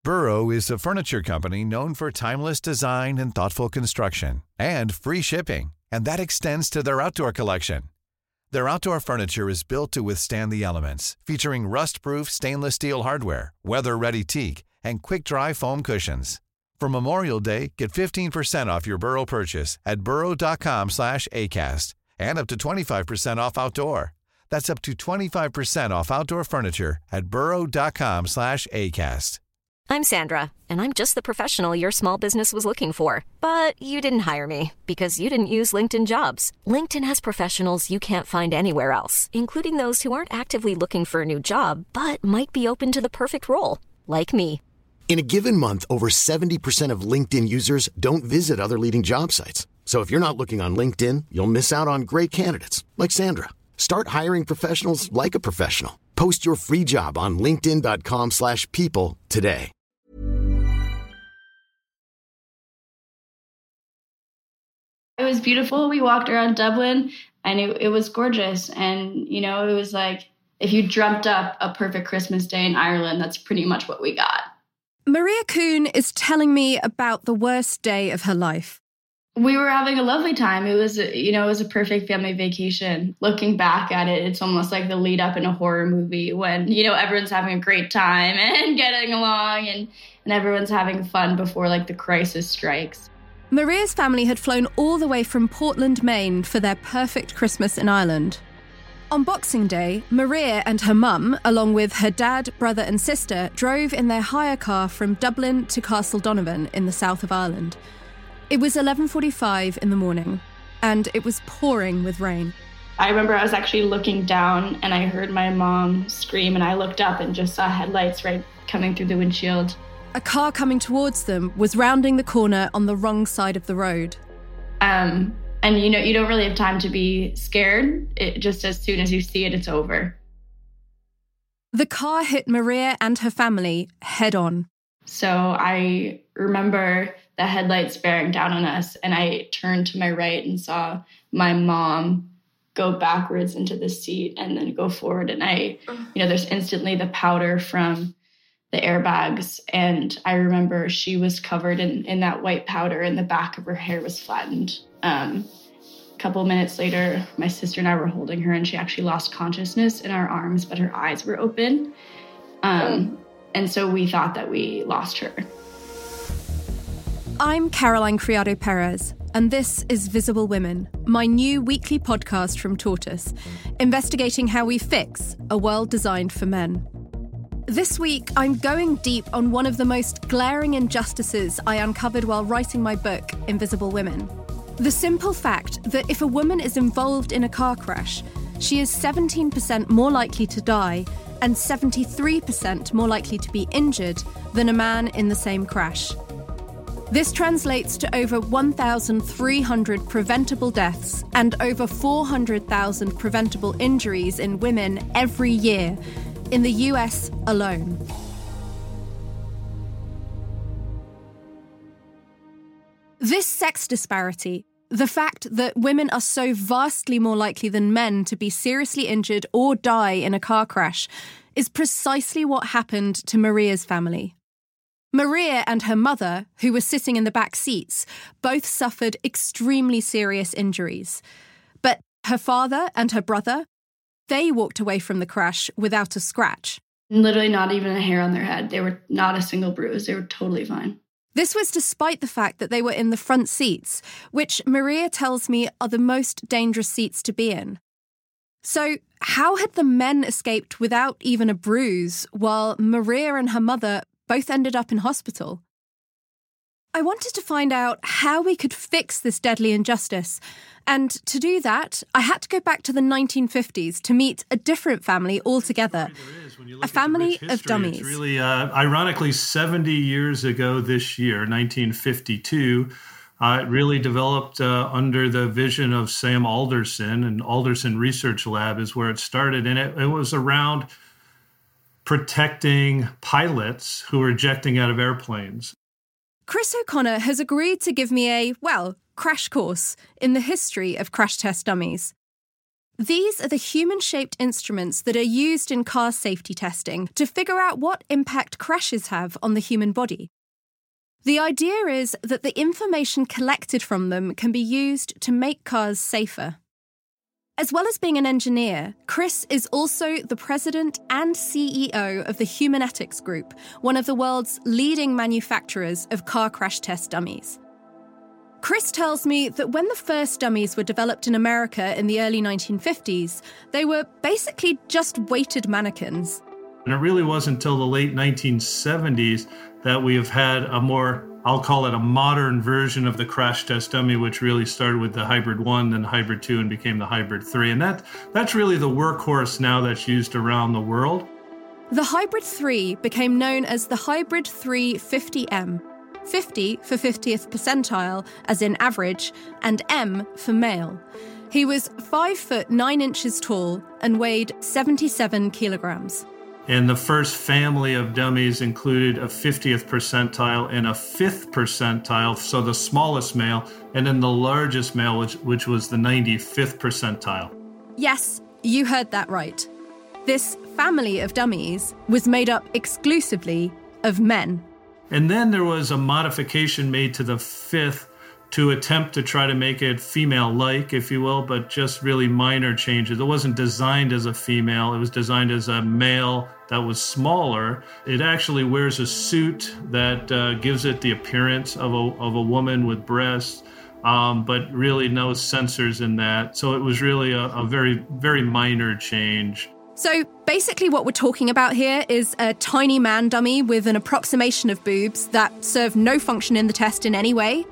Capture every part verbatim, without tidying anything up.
Burrow is a furniture company known for timeless design and thoughtful construction, and free shipping, and that extends to their outdoor collection. Their outdoor furniture is built to withstand the elements, featuring rust-proof stainless steel hardware, weather-ready teak, and quick-dry foam cushions. For Memorial Day, get fifteen percent off your Burrow purchase at burrow.com slash ACAST and up to twenty-five percent off outdoor. That's up to twenty-five percent off outdoor furniture at burrow.com slash ACAST. I'm Sandra, and I'm just the professional your small business was looking for. But you didn't hire me because you didn't use LinkedIn Jobs. LinkedIn has professionals you can't find anywhere else, including those who aren't actively looking for a new job, but might be open to the perfect role, like me. In a given month, over seventy percent of LinkedIn users don't visit other leading job sites. So if you're not looking on LinkedIn, you'll miss out on great candidates like Sandra. Start hiring professionals like a professional. Post your free job on linkedin.com slash people today. It was beautiful. We walked around Dublin and it, it was gorgeous. And, you know, it was like, if you dreamt up a perfect Christmas day in Ireland, that's pretty much what we got. Maria Kuhn is telling me about the worst day of her life. We were having a lovely time. It was, you know, it was a perfect family vacation. Looking back at it, it's almost like the lead up in a horror movie when, you know, everyone's having a great time and getting along and, and everyone's having fun before like the crisis strikes. Maria's family had flown all the way from Portland, Maine for their perfect Christmas in Ireland. On Boxing Day, Maria and her mum, along with her dad, brother and sister, drove in their hire car from Dublin to Castledonovan in the south of Ireland. It was eleven forty-five in the morning, and it was pouring with rain. I remember I was actually looking down, and I heard my mom scream, and I looked up and just saw headlights right coming through the windshield. A car coming towards them was rounding the corner on the wrong side of the road. Um, and, you know, you don't really have time to be scared. It, just as soon as you see it, it's over. The car hit Maria and her family head on. So I remember the headlights bearing down on us, and I turned to my right and saw my mom go backwards into the seat and then go forward. And I, you know, there's instantly the powder from the airbags. And I remember she was covered in, in that white powder and the back of her hair was flattened. Um, a couple of minutes later, my sister and I were holding her and she actually lost consciousness in our arms, but her eyes were open. Um, and so we thought that we lost her. I'm Caroline Criado Perez, and this is Visible Women, my new weekly podcast from Tortoise, investigating how we fix a world designed for men. This week, I'm going deep on one of the most glaring injustices I uncovered while writing my book, Invisible Women. The simple fact that if a woman is involved in a car crash, she is seventeen percent more likely to die and seventy-three percent more likely to be injured than a man in the same crash. This translates to over one thousand three hundred preventable deaths and over four hundred thousand preventable injuries in women every year in the U S alone. This sex disparity, the fact that women are so vastly more likely than men to be seriously injured or die in a car crash, is precisely what happened to Maria's family. Maria and her mother, who were sitting in the back seats, both suffered extremely serious injuries. But her father and her brother, they walked away from the crash without a scratch. Literally not even a hair on their head. They were not a single bruise. They were totally fine. This was despite the fact that they were in the front seats, which Maria tells me are the most dangerous seats to be in. So how had the men escaped without even a bruise, while Maria and her mother both ended up in hospital? I wanted to find out how we could fix this deadly injustice. And to do that, I had to go back to the nineteen fifties to meet a different family altogether. A family of dummies. It's really, uh, ironically, seventy years ago this year, nineteen fifty-two, uh, it really developed uh, under the vision of Sam Alderson, and Alderson Research Lab is where it started. And it, it was around protecting pilots who were ejecting out of airplanes. Chris O'Connor has agreed to give me a, well, crash course in the history of crash test dummies. These are the human-shaped instruments that are used in car safety testing to figure out what impact crashes have on the human body. The idea is that the information collected from them can be used to make cars safer. As well as being an engineer, Chris is also the president and C E O of the Humanetics Group, one of the world's leading manufacturers of car crash test dummies. Chris tells me that when the first dummies were developed in America in the early nineteen fifties, they were basically just weighted mannequins. And it really wasn't until the late nineteen seventies that we have had a more, I'll call it a modern version of the crash test dummy, which really started with the Hybrid one, then Hybrid two, and became the Hybrid three. And that that's really the workhorse now that's used around the world. The Hybrid three became known as the Hybrid three fifty M. fifty for fiftieth percentile, as in average, and M for male. He was five foot nine inches tall and weighed seventy-seven kilograms. And the first family of dummies included a fiftieth percentile and a fifth percentile, so the smallest male, and then the largest male, which, which was the ninety-fifth percentile. Yes, you heard that right. This family of dummies was made up exclusively of men. And then there was a modification made to the fifth to attempt to try to make it female-like, if you will, but just really minor changes. It wasn't designed as a female. It was designed as a male that was smaller. It actually wears a suit that uh, gives it the appearance of a, of a woman with breasts, um, but really no sensors in that. So it was really a, a very, very minor change. So basically what we're talking about here is a tiny man dummy with an approximation of boobs that serve no function in the test in any way.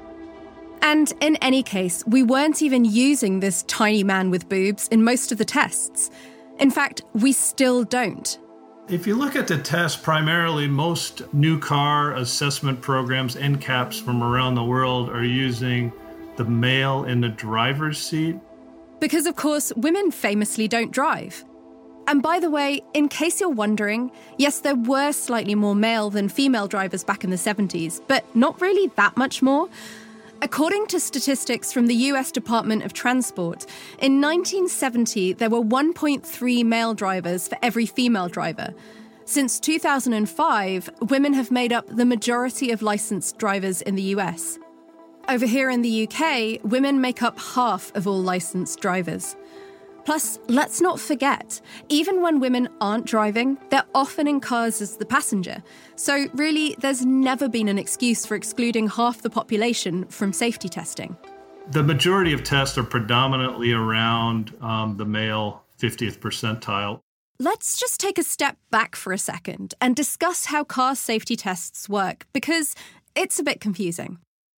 And in any case, we weren't even using this tiny man with boobs in most of the tests. In fact, we still don't. If you look at the test, primarily most new car assessment programs, N CAPs from around the world, are using the male in the driver's seat. Because, of course, women famously don't drive. And by the way, in case you're wondering, yes, there were slightly more male than female drivers back in the seventies, but not really that much more. According to statistics from the U S Department of Transport, in nineteen seventy, there were one point three male drivers for every female driver. Since two thousand five, women have made up the majority of licensed drivers in the U S. Over here in the U K, women make up half of all licensed drivers. Plus, let's not forget, even when women aren't driving, they're often in cars as the passenger. So really, there's never been an excuse for excluding half the population from safety testing. The majority of tests are predominantly around um, the male fiftieth percentile. Let's just take a step back for a second and discuss how car safety tests work, because it's a bit confusing.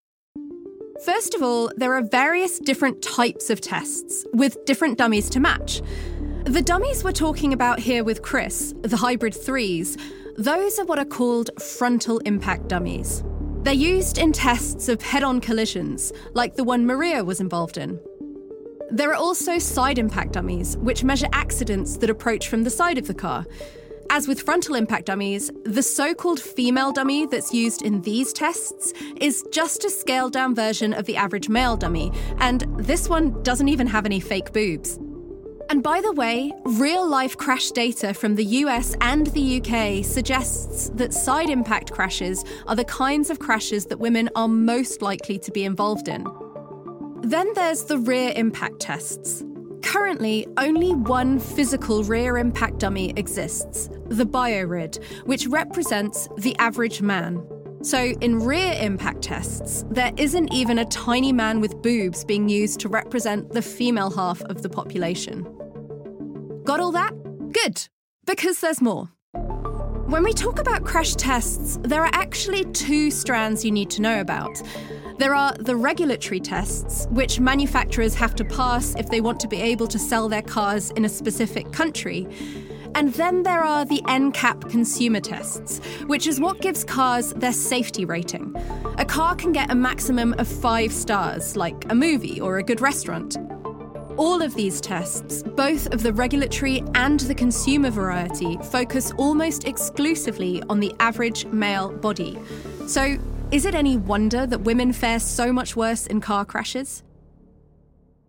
First of all, there are various different types of tests, with different dummies to match. The dummies we're talking about here with Chris, the Hybrid threes, those are what are called frontal impact dummies. They're used in tests of head-on collisions, like the one Maria was involved in. There are also side impact dummies, which measure accidents that approach from the side of the car. As with frontal impact dummies, the so-called female dummy that's used in these tests is just a scaled-down version of the average male dummy, and this one doesn't even have any fake boobs. And by the way, real-life crash data from the U S and the U K suggests that side impact crashes are the kinds of crashes that women are most likely to be involved in. Then there's the rear impact tests. Currently, only one physical rear impact dummy exists, the BioRid, which represents the average man. So in rear impact tests, there isn't even a tiny man with boobs being used to represent the female half of the population. Got all that? Good, because there's more. When we talk about crash tests, there are actually two strands you need to know about. There are the regulatory tests, which manufacturers have to pass if they want to be able to sell their cars in a specific country. And then there are the N CAP consumer tests, which is what gives cars their safety rating. A car can get a maximum of five stars, like a movie or a good restaurant. All of these tests, both of the regulatory and the consumer variety, focus almost exclusively on the average male body. So, is it any wonder that women fare so much worse in car crashes?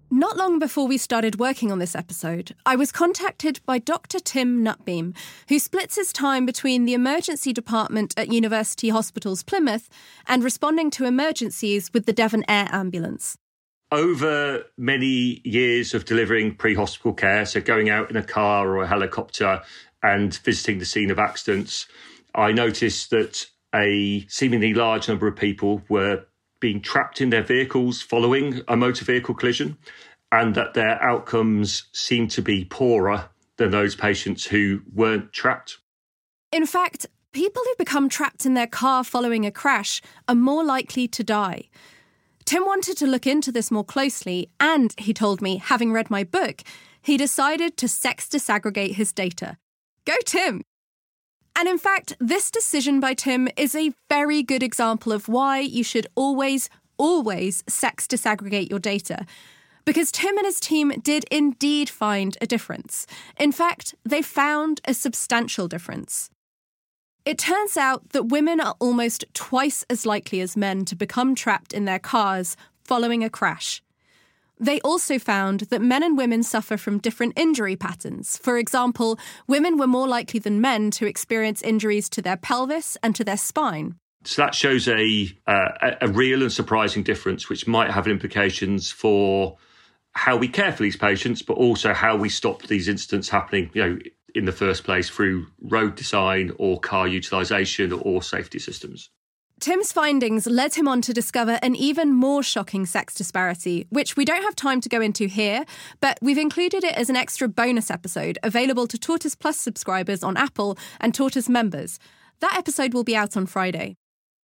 Not long before we started working on this episode, I was contacted by Doctor Tim Nutbeam, who splits his time between the emergency department at University Hospitals Plymouth and responding to emergencies with the Devon Air Ambulance. Over many years of delivering pre-hospital care, so going out in a car or a helicopter and visiting the scene of accidents, I noticed that a seemingly large number of people were being trapped in their vehicles following a motor vehicle collision, and that their outcomes seemed to be poorer than those patients who weren't trapped. In fact, people who become trapped in their car following a crash are more likely to die. Tim wanted to look into this more closely, and he told me, having read my book, he decided to sex disaggregate his data. Go, Tim! And in fact, this decision by Tim is a very good example of why you should always, always sex disaggregate your data. Because Tim and his team did indeed find a difference. In fact, they found a substantial difference. It turns out that women are almost twice as likely as men to become trapped in their cars following a crash. They also found that men and women suffer from different injury patterns. For example, women were more likely than men to experience injuries to their pelvis and to their spine. So that shows a, uh, a real and surprising difference, which might have implications for how we care for these patients, but also how we stop these incidents happening, you know, in the first place through road design or car utilisation or safety systems. Tim's findings led him on to discover an even more shocking sex disparity, which we don't have time to go into here, but we've included it as an extra bonus episode available to Tortoise Plus subscribers on Apple and Tortoise members. That episode will be out on Friday.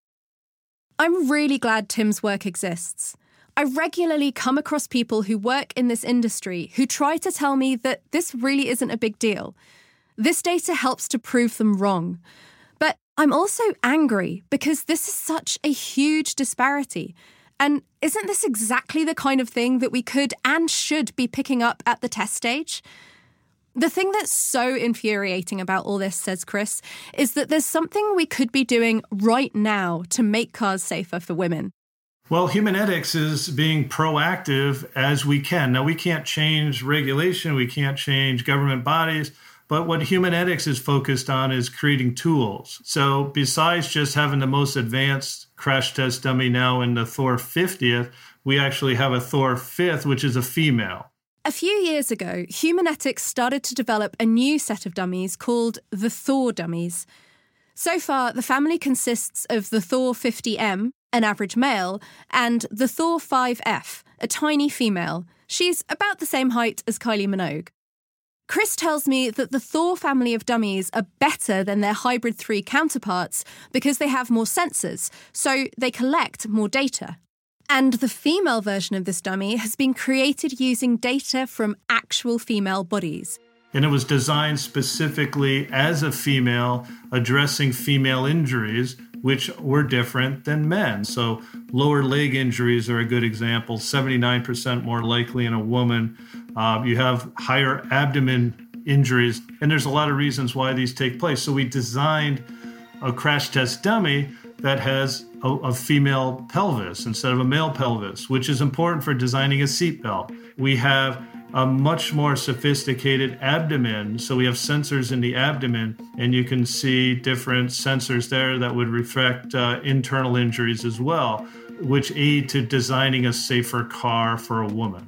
I'm really glad Tim's work exists. I regularly come across people who work in this industry who try to tell me that this really isn't a big deal. This data helps to prove them wrong. But I'm also angry because this is such a huge disparity. And isn't this exactly the kind of thing that we could and should be picking up at the test stage? The thing that's so infuriating about all this, says Chris, is that there's something we could be doing right now to make cars safer for women. Well, Humanetics is being proactive as we can. Now, we can't change regulation, we can't change government bodies, but what Humanetics is focused on is creating tools. So besides just having the most advanced crash test dummy now in the Thor fiftieth, we actually have a Thor fifth, which is a female. A few years ago, Humanetics started to develop a new set of dummies called the Thor dummies. So far, the family consists of the Thor fifty M, an average male, and the Thor five F, a tiny female. She's about the same height as Kylie Minogue. Chris tells me that the Thor family of dummies are better than their Hybrid three counterparts because they have more sensors, so they collect more data. And the female version of this dummy has been created using data from actual female bodies. And it was designed specifically as a female, addressing female injuries, which were different than men. So lower leg injuries are a good example, seventy-nine percent more likely in a woman. Uh, you have higher abdomen injuries, and there's a lot of reasons why these take place. So we designed a crash test dummy that has a, a female pelvis instead of a male pelvis, which is important for designing a seatbelt. We have a much more sophisticated abdomen. So we have sensors in the abdomen, and you can see different sensors there that would reflect uh, internal injuries as well, which aid to designing a safer car for a woman.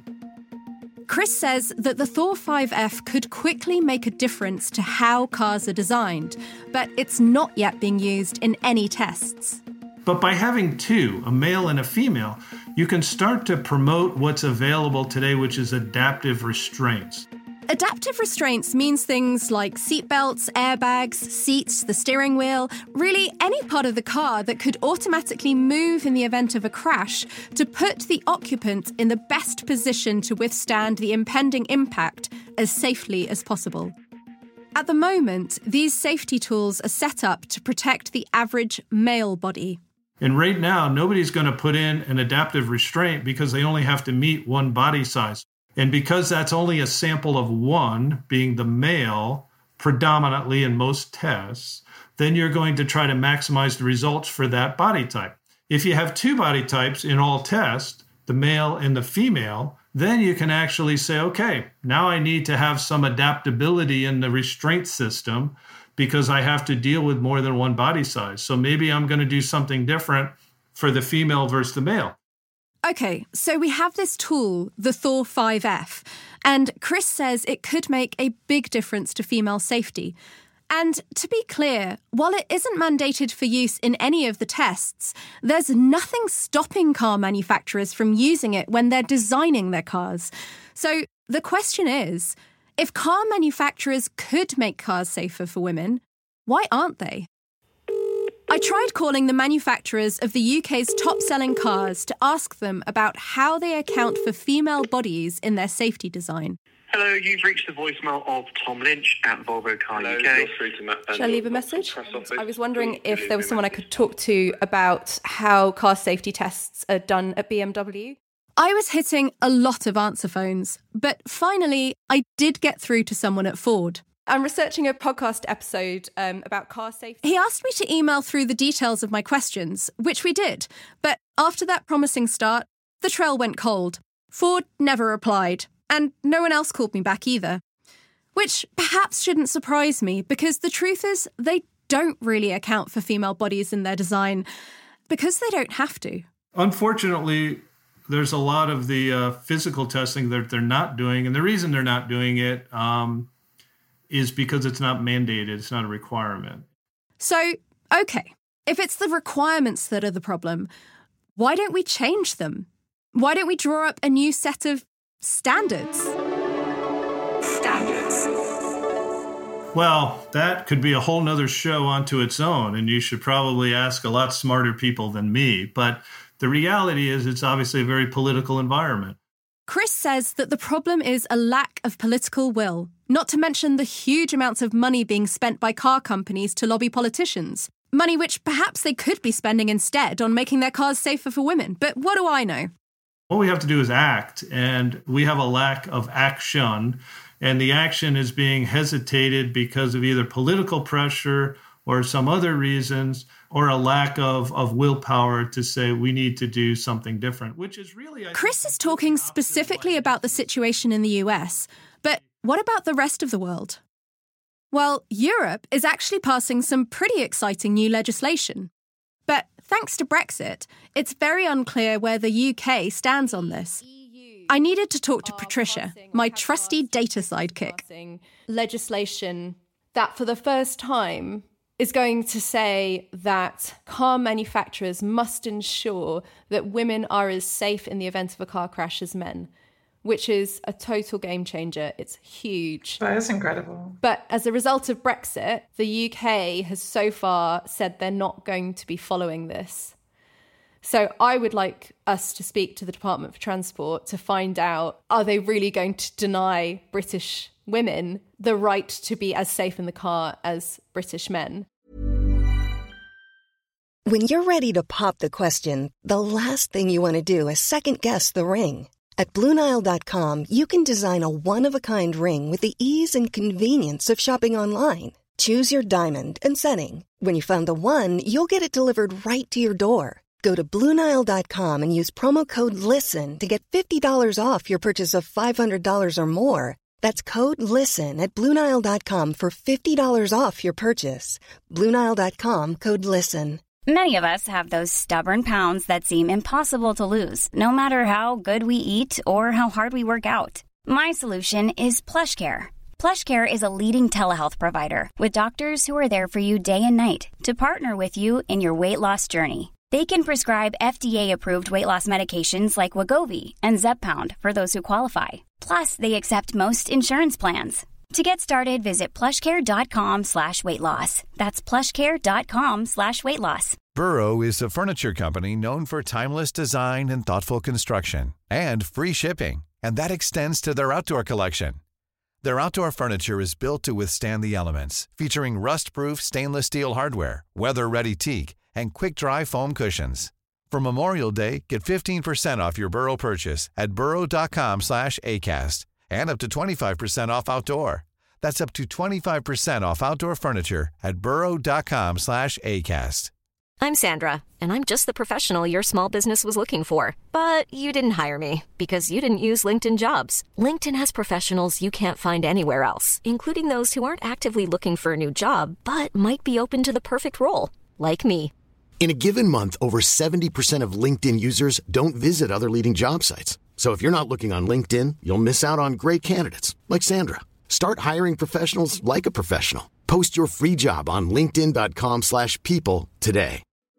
Chris says that the Thor five F could quickly make a difference to how cars are designed, but it's not yet being used in any tests. But by having two, a male and a female, you can start to promote what's available today, which is adaptive restraints. Adaptive restraints means things like seatbelts, airbags, seats, the steering wheel, really any part of the car that could automatically move in the event of a crash to put the occupant in the best position to withstand the impending impact as safely as possible. At the moment, these safety tools are set up to protect the average male body. And right now, nobody's going to put in an adaptive restraint because they only have to meet one body size. And because that's only a sample of one, being the male, predominantly in most tests, then you're going to try to maximize the results for that body type. If you have two body types in all tests, the male and the female, then you can actually say, okay, now I need to have some adaptability in the restraint system because I have to deal with more than one body size. So maybe I'm going to do something different for the female versus the male. Okay, so we have this tool, the Thor five F, and Chris says it could make a big difference to female safety. And to be clear, while it isn't mandated for use in any of the tests, there's nothing stopping car manufacturers from using it when they're designing their cars. So the question is, if car manufacturers could make cars safer for women, why aren't they? I tried calling the manufacturers of the U K's top-selling cars to ask them about how they account for female bodies in their safety design. Hello, you've reached the voicemail of Tom Lynch at Volvo Car Hello, U K. Shall I leave a message? I was wondering if there was someone I could talk to about how car safety tests are done at B M W. I was hitting a lot of answer phones, but finally I did get through to someone at Ford. I'm researching a podcast episode um, about car safety. He asked me to email through the details of my questions, which we did. But after that promising start, the trail went cold. Ford never replied, and no one else called me back either. Which perhaps shouldn't surprise me, because the truth is they don't really account for female bodies in their design, because they don't have to. Unfortunately, there's a lot of the uh, physical testing that they're not doing, and the reason they're not doing it um, is because it's not mandated, it's not a requirement. So, okay, if it's the requirements that are the problem, why don't we change them? Why don't we draw up a new set of standards? Standards. Well, that could be a whole nother show onto its own, and you should probably ask a lot smarter people than me. But the reality is it's obviously a very political environment. Chris says that the problem is a lack of political will, not to mention the huge amounts of money being spent by car companies to lobby politicians. Money which perhaps they could be spending instead on making their cars safer for women. But what do I know? What we have to do is act, and we have a lack of action, and the action is being hesitated because of either political pressure or some other reasons, or a lack of, of willpower to say we need to do something different, which is really... I Chris is talking specifically about the situation in the U S, but what about the rest of the world? Well, Europe is actually passing some pretty exciting new legislation. But thanks to Brexit, it's very unclear where the U K stands on this. I needed to talk to Patricia, my trusty data sidekick. Legislation that for the first time is going to say that car manufacturers must ensure that women are as safe in the event of a car crash as men, which is a total game changer. It's huge. That is incredible. But as a result of Brexit, the U K has so far said they're not going to be following this. So I would like us to speak to the Department for Transport to find out, are they really going to deny British women the right to be as safe in the car as British men? When you're ready to pop the question, the last thing you want to do is second-guess the ring. At Blue Nile dot com, you can design a one-of-a-kind ring with the ease and convenience of shopping online. Choose your diamond and setting. When you find the one, you'll get it delivered right to your door. Go to Blue Nile dot com and use promo code LISTEN to get fifty dollars off your purchase of five hundred dollars or more. That's code LISTEN at Blue Nile dot com for fifty dollars off your purchase. Blue Nile dot com, code LISTEN. Many of us have those stubborn pounds that seem impossible to lose, no matter how good we eat or how hard we work out. My solution is PlushCare. PlushCare is a leading telehealth provider with doctors who are there for you day and night to partner with you in your weight loss journey. They can prescribe F D A-approved weight loss medications like Wegovy and Zepbound for those who qualify. Plus, they accept most insurance plans. To get started, visit plushcare.com slash weight loss. That's plushcare.com slash weight loss. Burrow is a furniture company known for timeless design and thoughtful construction, and free shipping, and that extends to their outdoor collection. Their outdoor furniture is built to withstand the elements, featuring rust-proof stainless steel hardware, weather-ready teak, and quick-dry foam cushions. For Memorial Day, get fifteen percent off your Burrow purchase at burrow.com slash ACAST and up to twenty-five percent off outdoor. That's up to twenty-five percent off outdoor furniture at burrow.com slash ACAST. I'm Sandra, and I'm just the professional your small business was looking for. But you didn't hire me because you didn't use LinkedIn Jobs. LinkedIn has professionals you can't find anywhere else, including those who aren't actively looking for a new job, but might be open to the perfect role, like me. In a given month, over seventy percent of LinkedIn users don't visit other leading job sites. So if you're not looking on LinkedIn, you'll miss out on great candidates like Sandra. Start hiring professionals like a professional. Post your free job on linkedin.com slash people today.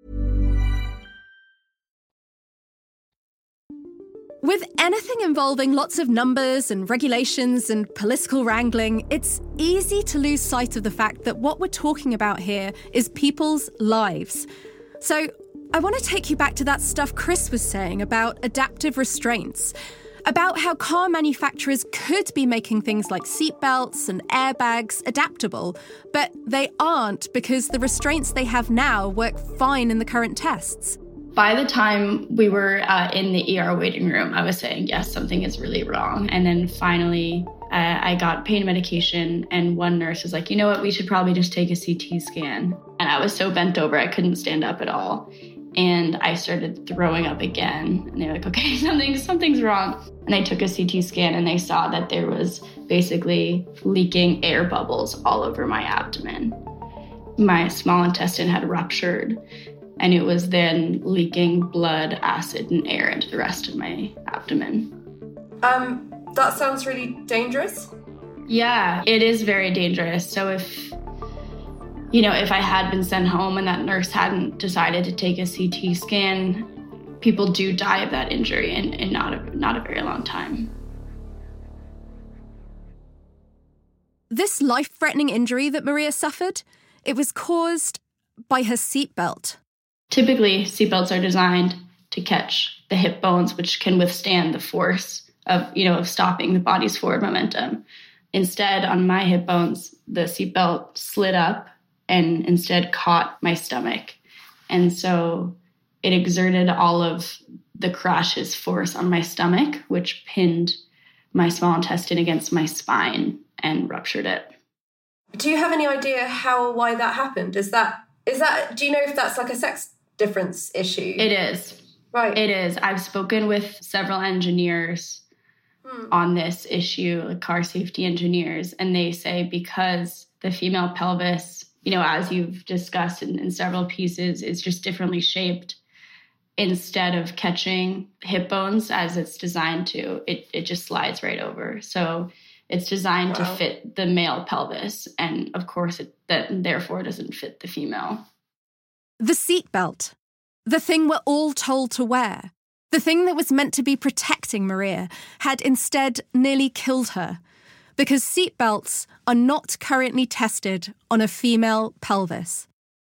With anything involving lots of numbers and regulations and political wrangling, it's easy to lose sight of the fact that what we're talking about here is people's lives. So I want to take you back to that stuff Chris was saying about adaptive restraints, about how car manufacturers could be making things like seatbelts and airbags adaptable, but they aren't because the restraints they have now work fine in the current tests. By the time we were uh, in the E R waiting room, I was saying, yes, something is really wrong. And then finally, uh, I got pain medication, and one nurse was like, you know what, we should probably just take a C T scan. And I was so bent over, I couldn't stand up at all. And I started throwing up again. And they were like, okay, something, something's wrong. And I took a C T scan, and they saw that there was basically leaking air bubbles all over my abdomen. My small intestine had ruptured, and it was then leaking blood, acid, and air into the rest of my abdomen. Um, that sounds really dangerous. Yeah, it is very dangerous. So if, you know, if I had been sent home and that nurse hadn't decided to take a C T scan, people do die of that injury in, in not a, not a very long time. This life-threatening injury that Maria suffered, it was caused by her seatbelt. Typically, seatbelts are designed to catch the hip bones, which can withstand the force of, you know, of stopping the body's forward momentum. Instead, on my hip bones, the seatbelt slid up and instead caught my stomach. And so it exerted all of the crash's force on my stomach, which pinned my small intestine against my spine and ruptured it. Do you have any idea how or why that happened? Is that, is that, do you know if that's like a sex difference issue? It is. Right. It is. I've spoken with several engineers hmm. on this issue, like car safety engineers, and they say because the female pelvis, you know, as you've discussed in, in several pieces, is just differently shaped. Instead of catching hip bones as it's designed to, it, it just slides right over. So it's designed wow. to fit the male pelvis. And of course, it that therefore doesn't fit the female. The seatbelt, the thing we're all told to wear, the thing that was meant to be protecting Maria, had instead nearly killed her because seatbelts are not currently tested on a female pelvis.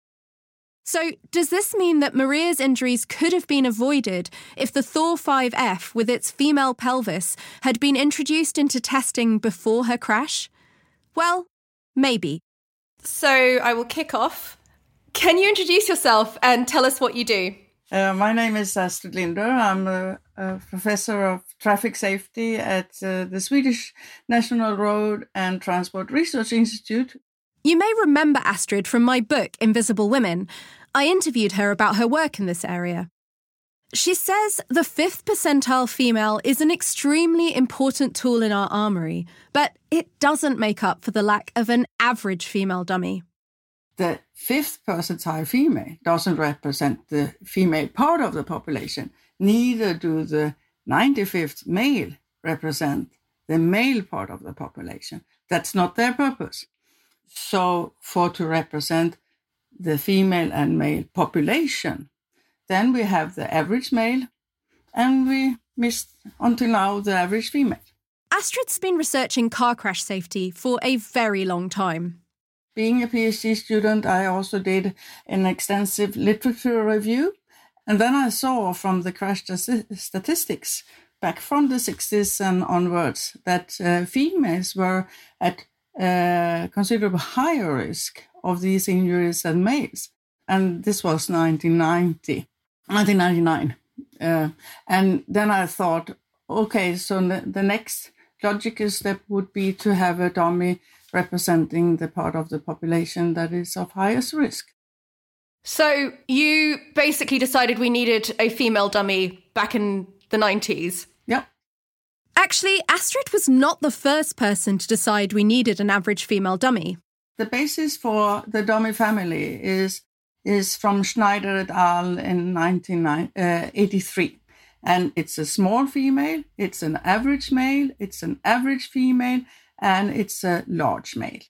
So does this mean that Maria's injuries could have been avoided if the Thor five F with its female pelvis had been introduced into testing before her crash? Well, maybe. So I will kick off. Can you introduce yourself and tell us what you do? Uh, my name is Astrid Linder. I'm a, a professor of traffic safety at uh, the Swedish National Road and Transport Research Institute. You may remember Astrid from my book, Invisible Women. I interviewed her about her work in this area. She says the fifth percentile female is an extremely important tool in our armoury, but it doesn't make up for the lack of an average female dummy. The fifth percentile female doesn't represent the female part of the population. Neither do the ninety-fifth male represent the male part of the population. That's not their purpose. So for to represent the female and male population, then we have the average male, and we missed until now the average female. Astrid's been researching car crash safety for a very long time. Being a PhD student, I also did an extensive literature review, and then I saw from the crash statistics back from the sixties and onwards that uh, females were at a considerably higher risk of these injuries than males. And this was nineteen ninety, nineteen ninety-nine. Uh, and then I thought, okay, so the, the next logical step would be to have a dummy representing the part of the population that is of highest risk. So you basically decided we needed a female dummy back in the nineties? Yeah. Actually, Astrid was not the first person to decide we needed an average female dummy. The basis for the dummy family is is from Schneider et al. In nineteen eighty-three. And it's a small female, it's an average male, it's an average female, and it's a large male.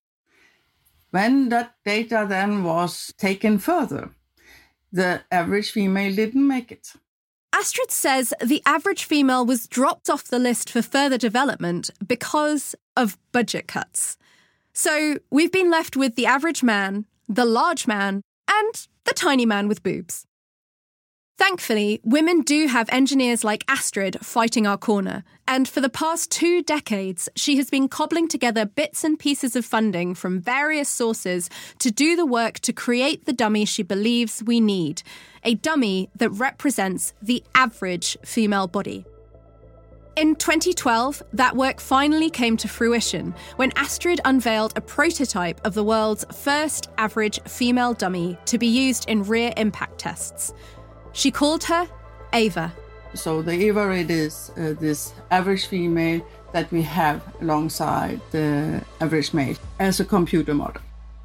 When that data then was taken further, the average female didn't make it. Astrid says the average female was dropped off the list for further development because of budget cuts. So we've been left with the average man, the large man, and the tiny man with boobs. Thankfully, women do have engineers like Astrid fighting our corner, and for the past two decades, she has been cobbling together bits and pieces of funding from various sources to do the work to create the dummy she believes we need, a dummy that represents the average female body. In twenty twelve, that work finally came to fruition when Astrid unveiled a prototype of the world's first average female dummy to be used in rear impact tests. She called her Ava. So the Ava Rid is uh, this average female that we have alongside the average male as a computer model.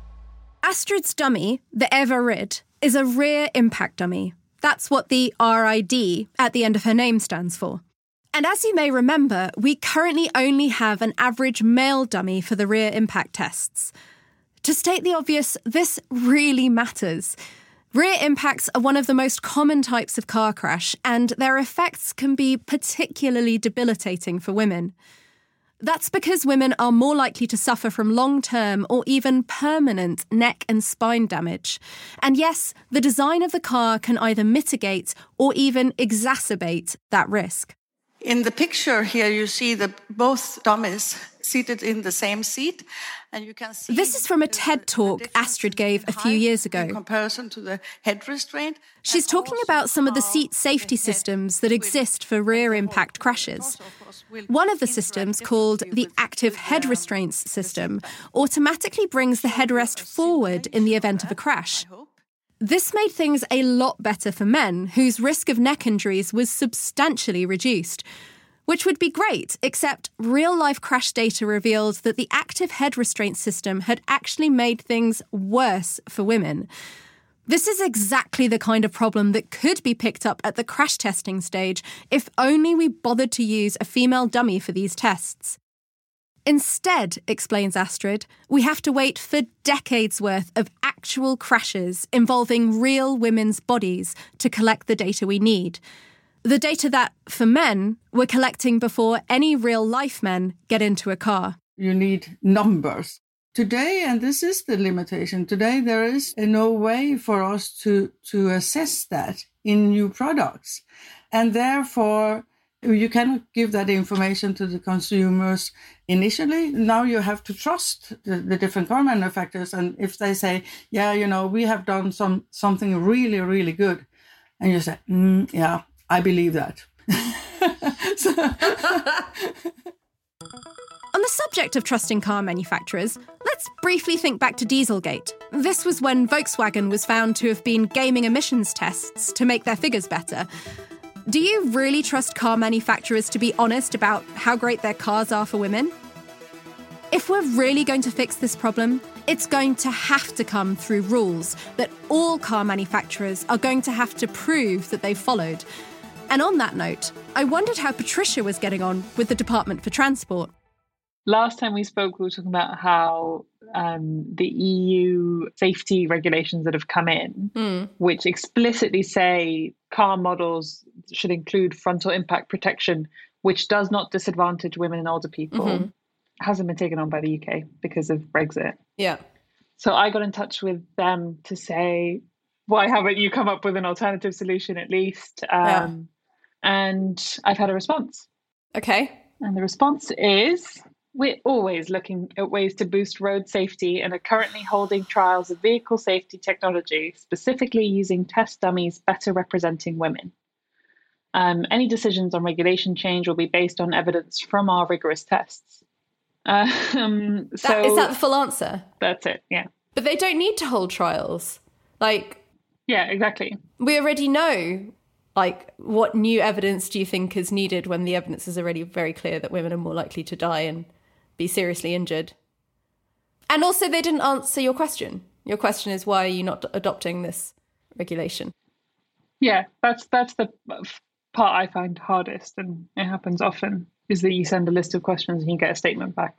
Astrid's dummy, the Ava Rid, is a rear impact dummy. That's what the R I D at the end of her name stands for. And as you may remember, we currently only have an average male dummy for the rear impact tests. To state the obvious, this really matters. Rear impacts are one of the most common types of car crash, and their effects can be particularly debilitating for women. That's because women are more likely to suffer from long-term or even permanent neck and spine damage. And yes, the design of the car can either mitigate or even exacerbate that risk. In the picture here, you see the both dummies seated in the same seat, and you can see. This is from a TED talk Astrid gave a few years ago. In comparison to the head restraint. She's talking about some of the seat safety systems that exist for rear impact crashes. One of the systems, called the active head restraints system, automatically brings the headrest forward in the event of a crash. This made things a lot better for men, whose risk of neck injuries was substantially reduced. Which would be great, except real-life crash data revealed that the active head restraint system had actually made things worse for women. This is exactly the kind of problem that could be picked up at the crash testing stage if only we bothered to use a female dummy for these tests. Instead, explains Astrid, we have to wait for decades' worth of actual crashes involving real women's bodies to collect the data we need. The data that, for men, we're collecting before any real-life men get into a car. You need numbers. Today, and this is the limitation, today there is no way for us to, to assess that in new products. And therefore, you cannot give that information to the consumers initially. Now you have to trust the, the different car manufacturers. And if they say, yeah, you know, we have done some something really, really good. And you say, mm, yeah, I believe that. so, On the subject of trusting car manufacturers, let's briefly think back to Dieselgate. This was when Volkswagen was found to have been gaming emissions tests to make their figures better. Do you really trust car manufacturers to be honest about how great their cars are for women? If we're really going to fix this problem, it's going to have to come through rules that all car manufacturers are going to have to prove that they've followed. And on that note, I wondered how Patricia was getting on with the Department for Transport. Last time we spoke, we were talking about how um, the E U safety regulations that have come in, mm. which explicitly say car models should include frontal impact protection, which does not disadvantage women and older people, mm-hmm. hasn't been taken on by the U K because of Brexit. Yeah. So I got in touch with them to say, why haven't you come up with an alternative solution at least? Um, yeah. And I've had a response. Okay. And the response is, we're always looking at ways to boost road safety and are currently holding trials of vehicle safety technology, specifically using test dummies better representing women. Um, any decisions on regulation change will be based on evidence from our rigorous tests. Um, so that, is that the full answer? That's it, yeah. But they don't need to hold trials. Like, Yeah, exactly. We already know, like, what new evidence do you think is needed when the evidence is already very clear that women are more likely to die and be seriously injured? And also, they didn't answer your question. Your question is, why are you not adopting this regulation? Yeah, that's that's the part I find hardest, and it happens often, is that you send a list of questions and you get a statement back.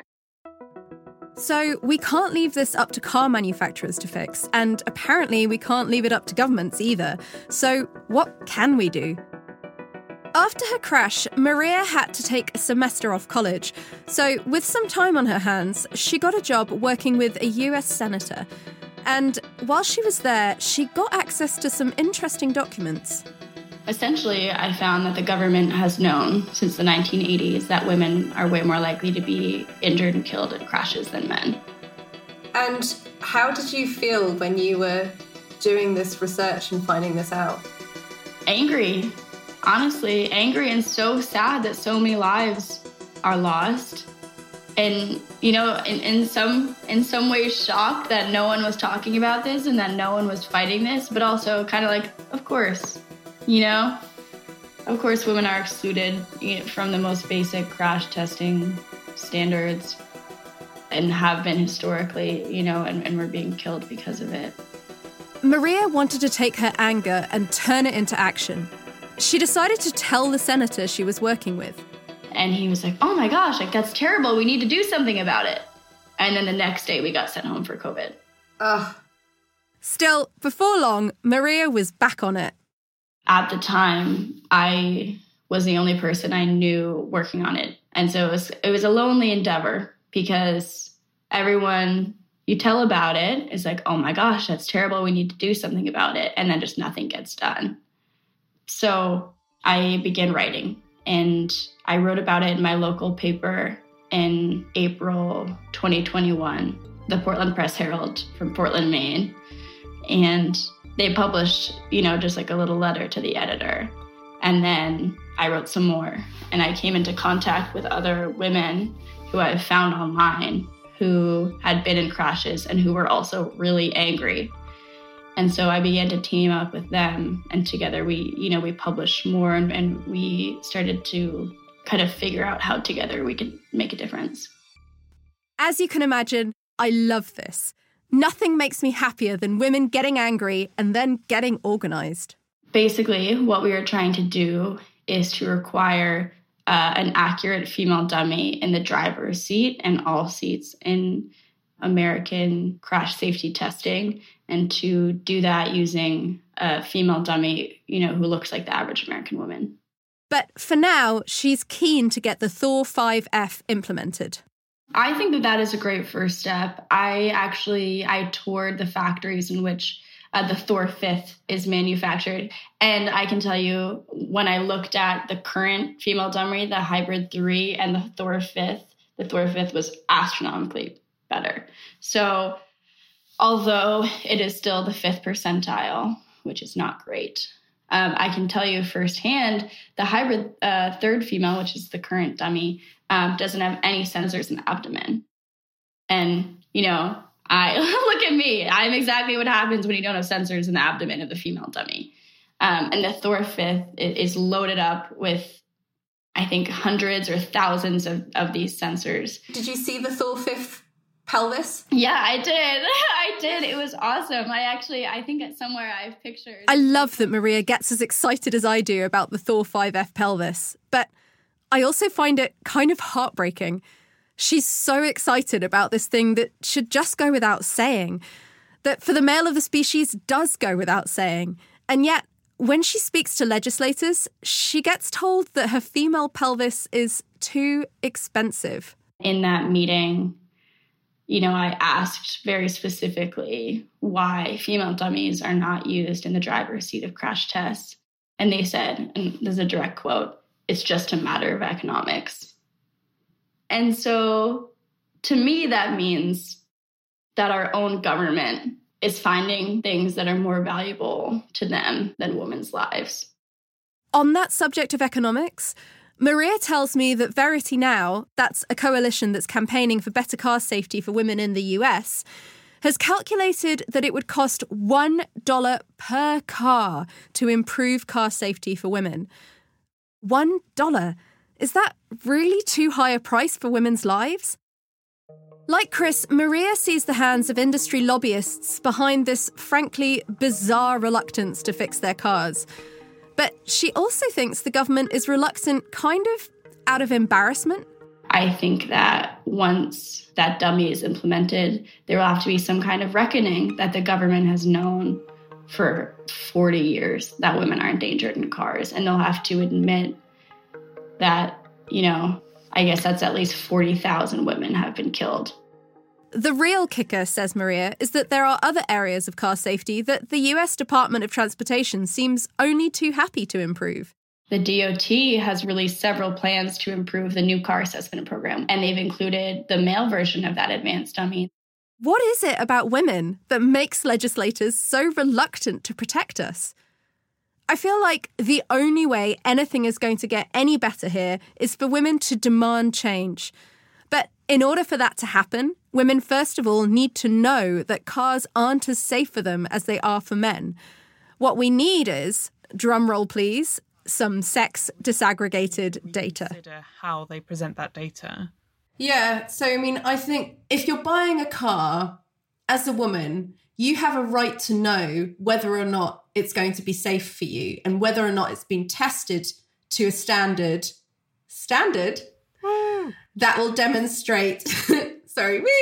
So we can't leave this up to car manufacturers to fix, and apparently we can't leave it up to governments either. So what can we do? After her crash, Maria had to take a semester off college. So with some time on her hands, she got a job working with a U S senator. And while she was there, she got access to some interesting documents. Essentially, I found that the government has known since the nineteen eighties that women are way more likely to be injured and killed in crashes than men. And how did you feel when you were doing this research and finding this out? Angry. Honestly, angry and so sad that so many lives are lost. And, you know, in, in some in some ways shocked that no one was talking about this and that no one was fighting this, but also kind of like, of course. You know, of course, women are excluded you know, from the most basic crash testing standards and have been historically, you know, and, and we're being killed because of it. Maria wanted to take her anger and turn it into action. She decided to tell the senator she was working with. And he was like, oh my gosh, like that's terrible. We need to do something about it. And then the next day we got sent home for COVID. Ugh. Still, before long, Maria was back on it. At the time, I was the only person I knew working on it. And so it was, it was a lonely endeavor because everyone you tell about it is like, oh my gosh, that's terrible. We need to do something about it. And then just nothing gets done. So I began writing, and I wrote about it in my local paper in April twenty twenty-one, the Portland Press Herald from Portland, Maine. And they published, you know, just like a little letter to the editor. And then I wrote some more. And I came into contact with other women who I found online who had been in crashes and who were also really angry. And so I began to team up with them. And together we, you know, we published more and, and we started to kind of figure out how together we could make a difference. As you can imagine, I love this. Nothing makes me happier than women getting angry and then getting organised. Basically, what we are trying to do is to require uh, an accurate female dummy in the driver's seat and all seats in American crash safety testing, and to do that using a female dummy, you know, who looks like the average American woman. But for now, she's keen to get the Thor five F implemented. I think that that is a great first step. I actually, I toured the factories in which uh, the Thor fifth is manufactured. And I can tell you, when I looked at the current female dummy, the Hybrid three and the Thor fifth, the Thor fifth was astronomically better. So although it is still the fifth percentile, which is not great, um, I can tell you firsthand, the Hybrid uh, third female, which is the current dummy, Um, doesn't have any sensors in the abdomen. And, you know, I look at me. I'm exactly what happens when you don't have sensors in the abdomen of the female dummy. Um, and the Thor fifth is loaded up with, I think, hundreds or thousands of, of these sensors. Did you see the Thor fifth pelvis? Yeah, I did. I did. It was awesome. I actually, I think it's somewhere I have pictures. I love that Maria gets as excited as I do about the Thor five F pelvis. But I also find it kind of heartbreaking. She's so excited about this thing that should just go without saying, that for the male of the species does go without saying. And yet, when she speaks to legislators, she gets told that her female pelvis is too expensive. In that meeting, you know, I asked very specifically why female dummies are not used in the driver's seat of crash tests. And they said, and this is a direct quote, "It's just a matter of economics." And so to me, that means that our own government is finding things that are more valuable to them than women's lives. On that subject of economics, Maria tells me that Verity Now, that's a coalition that's campaigning for better car safety for women in the U S, has calculated that it would cost one dollar per car to improve car safety for women. One dollar. Is that really too high a price for women's lives? Like Chris, Maria sees the hands of industry lobbyists behind this, frankly, bizarre reluctance to fix their cars. But she also thinks the government is reluctant kind of out of embarrassment. I think that once that dummy is implemented, there will have to be some kind of reckoning that the government has known for forty years that women are endangered in cars. And they'll have to admit that, you know, I guess that's at least forty thousand women have been killed. The real kicker, says Maria, is that there are other areas of car safety that the U S Department of Transportation seems only too happy to improve. The D O T has released several plans to improve the new car assessment program, and they've included the male version of that advanced dummy. What is it about women that makes legislators so reluctant to protect us? I feel like the only way anything is going to get any better here is for women to demand change. But in order for that to happen, women first of all need to know that cars aren't as safe for them as they are for men. What we need is, drum roll please, some sex disaggregated data. Consider how they present that data. Yeah, so I mean, I think if you're buying a car as a woman, you have a right to know whether or not it's going to be safe for you and whether or not it's been tested to a standard standard that will demonstrate sorry, woo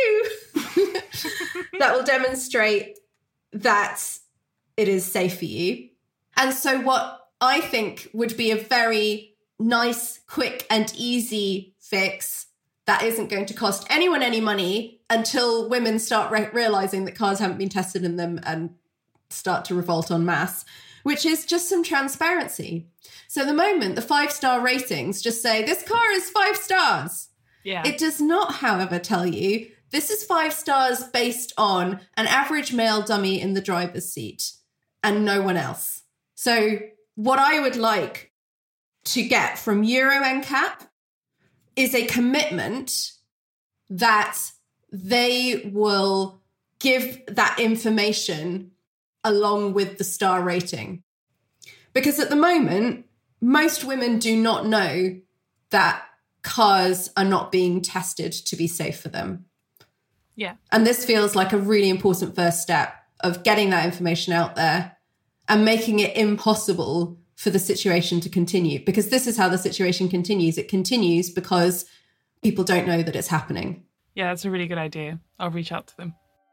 woo that will demonstrate that it is safe for you. And so what I think would be a very nice, quick and easy fix that isn't going to cost anyone any money until women start re- realising that cars haven't been tested in them and start to revolt en masse, which is just some transparency. So the moment the five-star ratings just say, this car is five stars. Yeah. It does not, however, tell you this is five stars based on an average male dummy in the driver's seat and no one else. So what I would like to get from Euro N C A P is a commitment that they will give that information along with the star rating. Because at the moment, most women do not know that cars are not being tested to be safe for them. Yeah. And this feels like a really important first step of getting that information out there and making it impossible for the situation to continue. Because this is how the situation continues. It continues because people don't know that it's happening. Yeah, that's a really good idea. I'll reach out to them.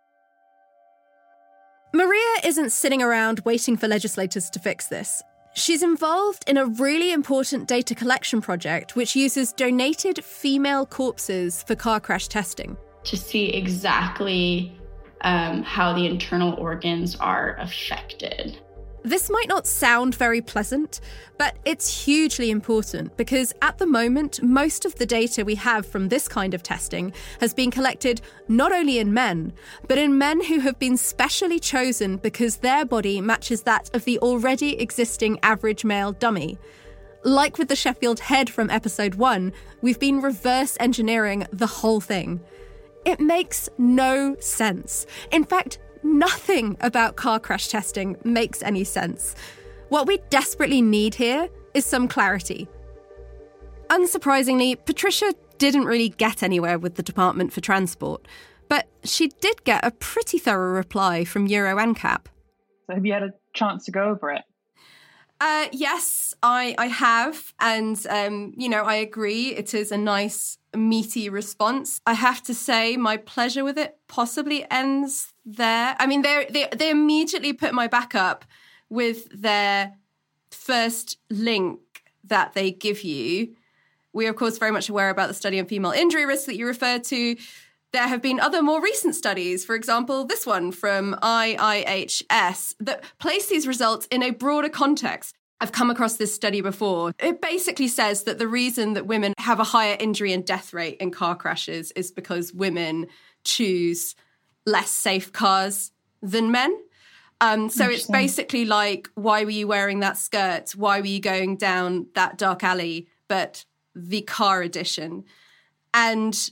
Maria isn't sitting around waiting for legislators to fix this. She's involved in a really important data collection project which uses donated female corpses for car crash testing. To see exactly um, how the internal organs are affected. This might not sound very pleasant, but it's hugely important because at the moment, most of the data we have from this kind of testing has been collected not only in men, but in men who have been specially chosen because their body matches that of the already existing average male dummy. Like with the Sheffield head from episode one, we've been reverse engineering the whole thing. It makes no sense. In fact, nothing about car crash testing makes any sense. What we desperately need here is some clarity. Unsurprisingly, Patricia didn't really get anywhere with the Department for Transport, but she did get a pretty thorough reply from Euro N C A P. So have you had a chance to go over it? Uh, yes, I, I have. And, um, you know, I agree. It is a nice, meaty response. I have to say my pleasure with it possibly ends there. I mean, they they they immediately put my back up with their first link that they give you. We are, of course, very much aware about the study on female injury risk that you referred to. There have been other more recent studies, for example, this one from I I H S, that place these results in a broader context. I've come across this study before. It basically says that the reason that women have a higher injury and death rate in car crashes is because women choose less safe cars than men. Um, so it's basically like, why were you wearing that skirt? Why were you going down that dark alley? But the car edition. And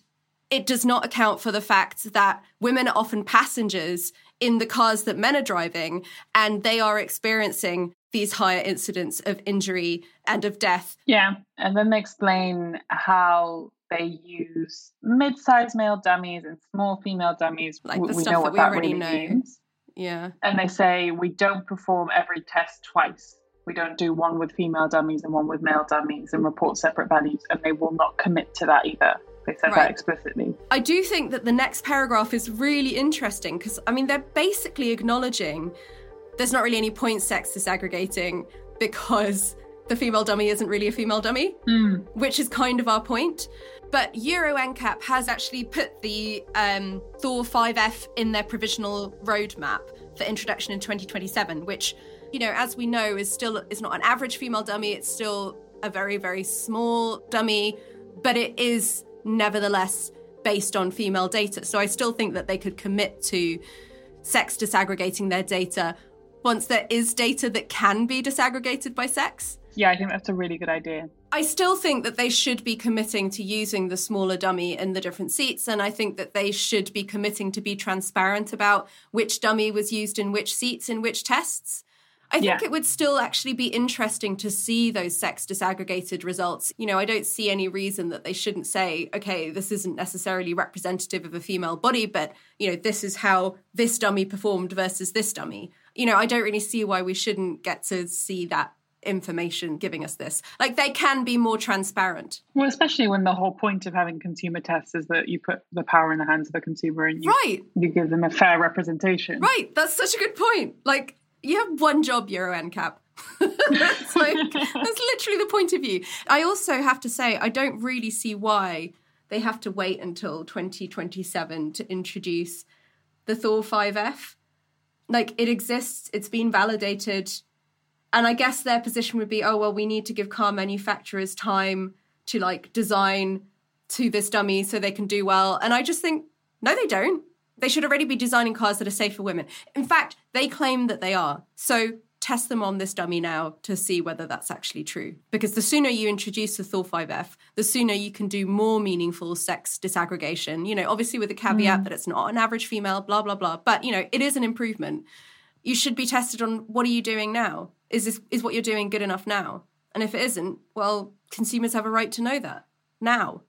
it does not account for the fact that women are often passengers in the cars that men are driving, and they are experiencing these higher incidents of injury and of death. Yeah, and then they explain how they use mid-sized male dummies and small female dummies. Like the we stuff know that what we that already really know. means. Yeah. And they say we don't perform every test twice. We don't do one with female dummies and one with male dummies and report separate values, and they will not commit to that either. They said Right. that explicitly. I do think that the next paragraph is really interesting because, I mean, they're basically acknowledging there's not really any point sex disaggregating because the female dummy isn't really a female dummy, mm. which is kind of our point. But Euro N C A P has actually put the um, Thor five F in their provisional roadmap for introduction in twenty twenty-seven, which, you know, as we know, is still is not an average female dummy. It's still a very, very small dummy, but it is nevertheless based on female data. So I still think that they could commit to sex disaggregating their data once there is data that can be disaggregated by sex. Yeah, I think that's a really good idea. I still think that they should be committing to using the smaller dummy in the different seats, and I think that they should be committing to be transparent about which dummy was used in which seats in which tests. I think Yeah. it would still actually be interesting to see those sex disaggregated results. You know, I don't see any reason that they shouldn't say, okay, this isn't necessarily representative of a female body, but, you know, this is how this dummy performed versus this dummy. You know, I don't really see why we shouldn't get to see that information giving us this. Like, they can be more transparent. Well, especially when the whole point of having consumer tests is that you put the power in the hands of the consumer and you, right. you give them a fair representation. Right, that's such a good point. Like, you have one job, Euro N C A P. That's like, that's literally the point of view. I also have to say, I don't really see why they have to wait until twenty twenty-seven to introduce the Thor five F. Like, it exists, it's been validated, and I guess their position would be, oh, well, we need to give car manufacturers time to, like, design to this dummy so they can do well. And I just think, no, they don't. They should already be designing cars that are safe for women. In fact, they claim that they are. So test them on this dummy now to see whether that's actually true. Because the sooner you introduce the Thor five F, the sooner you can do more meaningful sex disaggregation. You know, obviously with the caveat mm. that it's not an average female, blah, blah, blah. But, you know, it is an improvement. You should be tested on what are you doing now? Is this is what you're doing good enough now? And if it isn't, well, consumers have a right to know that now.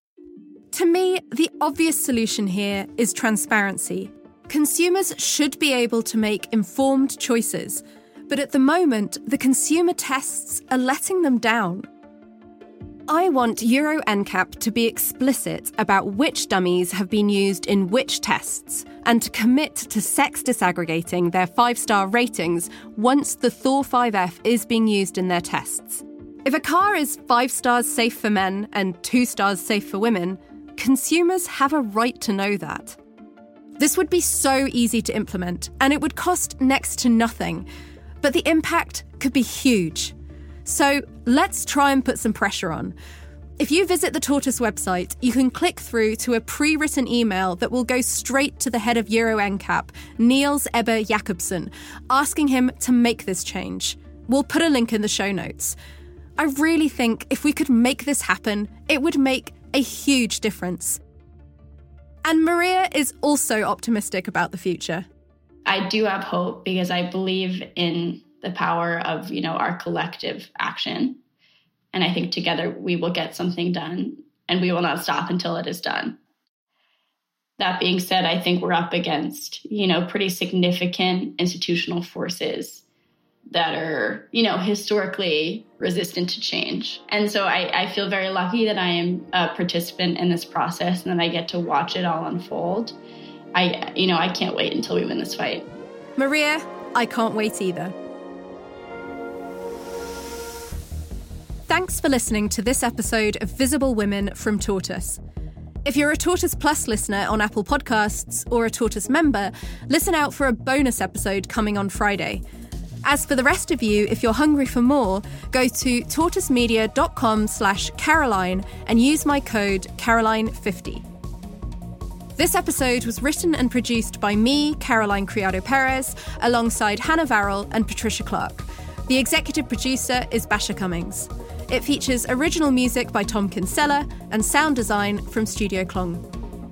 To me, the obvious solution here is transparency. Consumers should be able to make informed choices, but at the moment, the consumer tests are letting them down. I want Euro N C A P to be explicit about which dummies have been used in which tests and to commit to sex disaggregating their five-star ratings once the Thor five F is being used in their tests. If a car is five stars safe for men and two stars safe for women, consumers have a right to know that. This would be so easy to implement, and it would cost next to nothing, but the impact could be huge. So let's try and put some pressure on. If you visit the Tortoise website, you can click through to a pre-written email that will go straight to the head of Euro N C A P, Niels Ebbe Jacobsen, asking him to make this change. We'll put a link in the show notes. I really think if we could make this happen, it would make a huge difference. And Maria is also optimistic about the future. I do have hope because I believe in the power of, you know, our collective action. And I think together we will get something done and we will not stop until it is done. That being said, I think we're up against, you know, pretty significant institutional forces that are, you know, historically resistant to change. And so I, I feel very lucky that I am a participant in this process and that I get to watch it all unfold. I, you know, I can't wait until we win this fight. Maria, I can't wait either. Thanks for listening to this episode of Visible Women from Tortoise. If you're a Tortoise Plus listener on Apple Podcasts or a Tortoise member, listen out for a bonus episode coming on Friday. As for the rest of you, if you're hungry for more, go to tortoisemedia.com slash Caroline and use my code Caroline fifty. This episode was written and produced by me, Caroline Criado Perez, alongside Hannah Varrell and Patricia Clark. The executive producer is Basha Cummings. It features original music by Tom Kinsella and sound design from Studio Klong.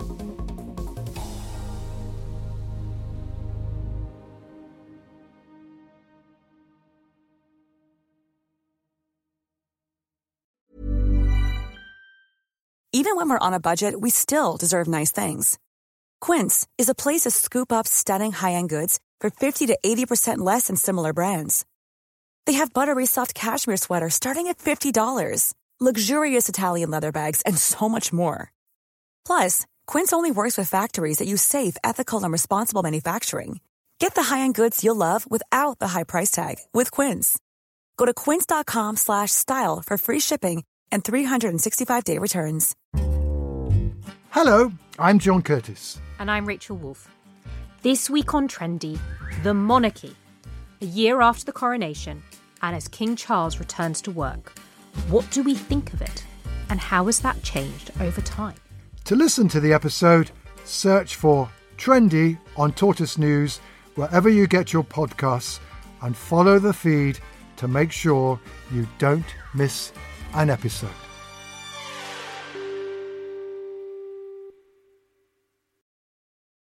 Even when we're on a budget, we still deserve nice things. Quince is a place to scoop up stunning high-end goods for fifty to eighty percent less than similar brands. They have buttery soft cashmere sweaters starting at fifty dollars, luxurious Italian leather bags, and so much more. Plus, Quince only works with factories that use safe, ethical, and responsible manufacturing. Get the high-end goods you'll love without the high price tag with Quince. Go to quince.com slash style for free shipping and three sixty-five day returns. Hello, I'm John Curtis. And I'm Rachel Wolf. This week on Trendy, the monarchy. A year after the coronation, and as King Charles returns to work, what do we think of it? And how has that changed over time? To listen to the episode, search for Trendy on Tortoise News wherever you get your podcasts and follow the feed to make sure you don't miss an episode.